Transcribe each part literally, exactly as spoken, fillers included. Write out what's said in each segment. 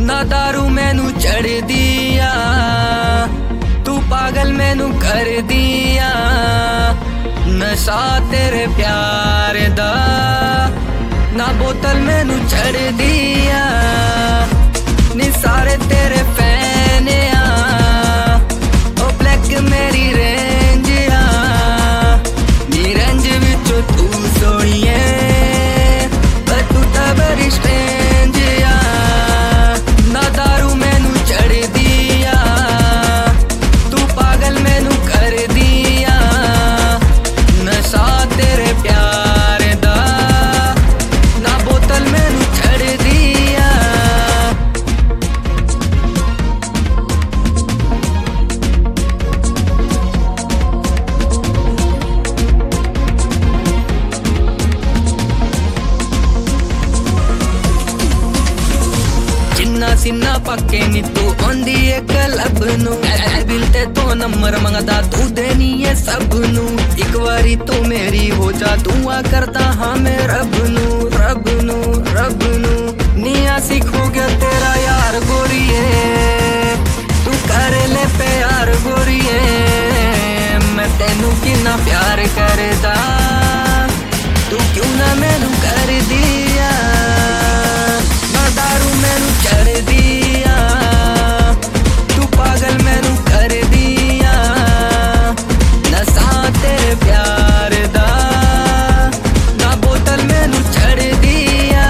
ना दारू मैनू चढ़ दिया, तू पागल मैनू कर दिया। नशा तेरे प्यार दा, ना बोतल मैनू चढ़ दिया। नी सारे तेरे फैन आ, ओ ब्लैक मेरी रेंज आ। नी रेंज विचों तू सोनिए, पर तू तां बड़ी स्ट्रेंज आ। ना दारू मैनू चढ़ दिया, तू पागल मैनू कर दिया। नशा तेरे प्यार दा, ना बोतल मैनू चढ़ दिया। जिन्ना सीना पक्के नी तू आंदी है क्लब नू, दिल ते तो नंबर मंगदा तू देनी है सब नू। एक बारी तो मेरी हो जा, दुआ करता हाँ मैं रब नू, रब नू, रब नू। निया सीखो गया तेरा यार गोरिए, तू कर ले प्यार गोरिए। मैं तेनू कितना प्यार करदा, तू क्यों ना मैनू कर दिया। ना दारू मैनू चढ़ दिया, तू पागल मैनू कर दिया। नशा तेरे प्यार दा, ना बोतल मैनू चढ़ दिया।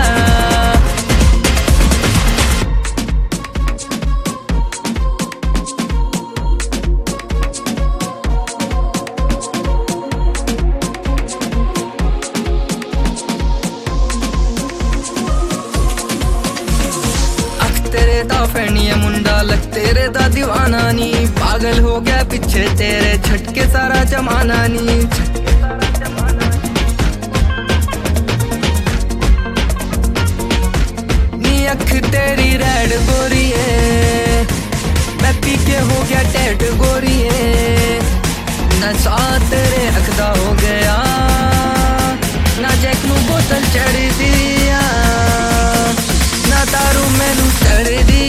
तेरे दा फैनी है मुंडा, लग तेरे दा दीवाना नी। पागल हो गया पीछे तेरे छटके सारा जमाना नी। नी अख तेरी रेड गोरी है, मैं पी के हो गया टेट गोरी है। नशा तेरे अख दा हो गया, ना जैक नू बोतल चढ़ दिया। ना दारू मैनू चढ़ दी।